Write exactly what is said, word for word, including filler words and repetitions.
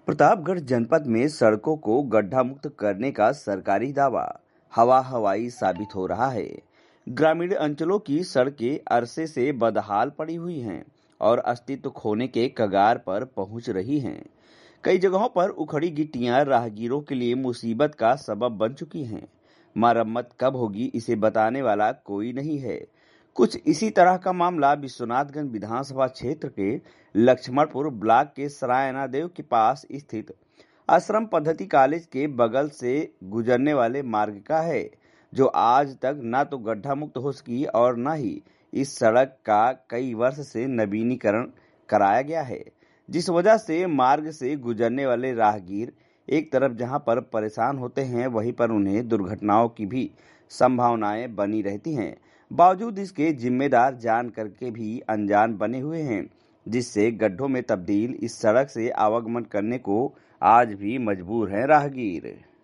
प्रतापगढ़ जनपद में सड़कों को गड्ढा मुक्त करने का सरकारी दावा हवा हवाई साबित हो रहा है। ग्रामीण अंचलों की सड़कें अरसे से बदहाल पड़ी हुई हैं और अस्तित्व खोने के कगार पर पहुंच रही हैं। कई जगहों पर उखड़ी गिट्टियां राहगीरों के लिए मुसीबत का सबब बन चुकी हैं। मरम्मत कब होगी इसे बताने वाला कोई नहीं है। कुछ इसी तरह का मामला विश्वनाथगंज विधानसभा क्षेत्र के लक्ष्मणपुर ब्लॉक के सरायना देव के पास स्थित आश्रम पद्धति कॉलेज के बगल से गुजरने वाले मार्ग का है, जो आज तक न तो गड्ढा मुक्त हो सकी और न ही इस सड़क का कई वर्ष से नवीनीकरण कराया गया है, जिस वजह से मार्ग से गुजरने वाले राहगीर एक तरफ जहां पर परेशान होते हैं, वहीं पर उन्हें दुर्घटनाओं की भी संभावनाएं बनी रहती हैं। बावजूद इसके जिम्मेदार जान करके भी अनजान बने हुए हैं, जिससे गड्ढों में तब्दील इस सड़क से आवागमन करने को आज भी मजबूर हैं राहगीर।